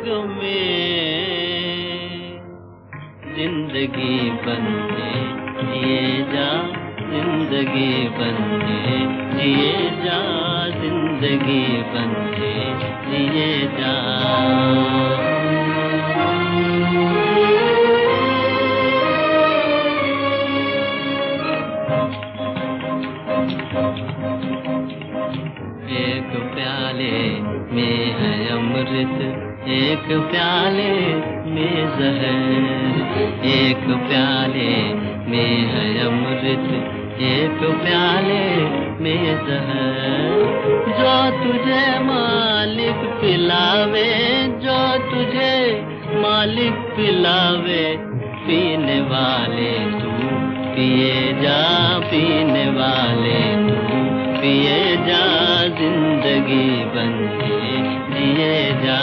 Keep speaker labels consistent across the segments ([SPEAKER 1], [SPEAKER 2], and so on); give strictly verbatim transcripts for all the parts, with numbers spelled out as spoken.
[SPEAKER 1] में जिंदगी बनके जिए जा, जिंदगी बनके जिए जा, जिंदगी बनके जिए जा। एक प्याले में है अमृत, एक प्याले में जहर, एक प्याले में है अमृत, एक प्याले में जहर। जो तुझे मालिक पिलावे, जो तुझे मालिक पिलावे, पीने वाले तू पिए जा, पीने वाले तू पिए जा, जिंदगी बनके जिए जा।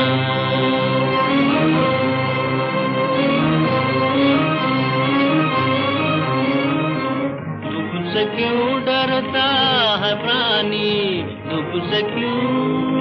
[SPEAKER 1] दुख से क्यों डरता है प्राणी, दुख से क्यों,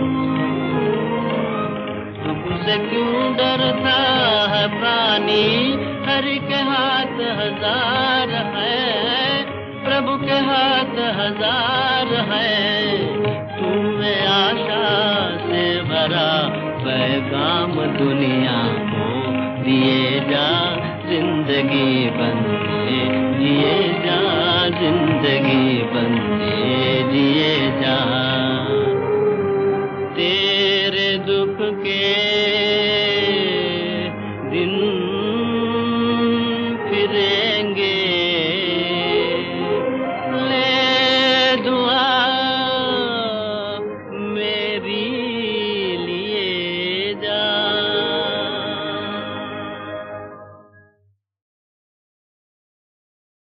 [SPEAKER 1] दुख से क्यों डरता है प्राणी। हरि के हाथ हजार है, प्रभु के हाथ हजार है। तुम्हें आशा से भरा पैगाम दुनिया को दिए जा, जिंदगी बनके जिए जा, जिंदगी